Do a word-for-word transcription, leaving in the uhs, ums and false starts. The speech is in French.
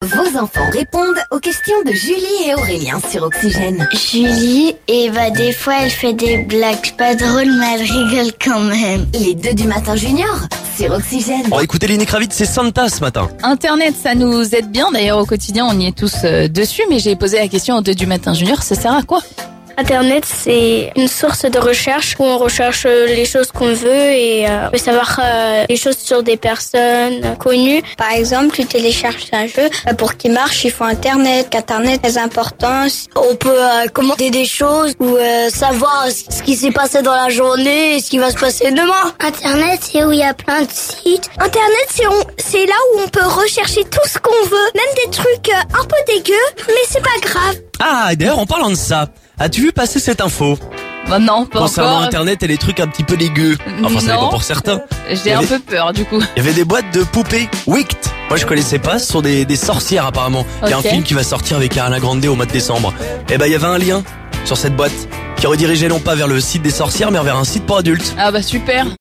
Vos enfants répondent aux questions de Julie et Aurélien sur Oxygène. Julie, et bah des fois elle fait des blagues pas drôles mais elle rigole quand même. Les deux du matin junior sur Oxygène. On va écouter Lenny Kravitz, c'est Santa ce matin. Internet, ça nous aide bien. D'ailleurs, au quotidien, on y est tous euh, dessus. Mais j'ai posé la question aux deux du matin junior, ça sert à quoi? Internet, c'est une source de recherche où on recherche les choses qu'on veut et euh, on peut savoir euh, les choses sur des personnes connues. Par exemple, tu télécharges un jeu, pour qu'il marche, il faut Internet, qu'Internet est important. On peut euh, commenter des choses ou euh, savoir ce qui s'est passé dans la journée et ce qui va se passer demain. Internet, c'est où il y a plein de sites. Internet, c'est, on, c'est là où on peut rechercher tout ce qu'on veut, même des trucs euh, un peu dégueux, mais c'est pas grave. Ah, d'ailleurs, en parlant de ça, as-tu vu passer cette info Bah non, pas concernant encore. Internet et les trucs un petit peu dégueux? Enfin, ça Non. dépend pour certains. J'ai Il y un avait- peu peur du coup. Il y avait des boîtes de poupées Wicked. Moi, je connaissais pas. Ce sont des, des sorcières apparemment. Il y a un Ok. film qui va sortir avec Ariana Grande au mois de décembre. Et ben, il y avait un lien sur cette boîte qui redirigeait non pas vers le site des sorcières, mais vers un site pour adultes. Ah bah super.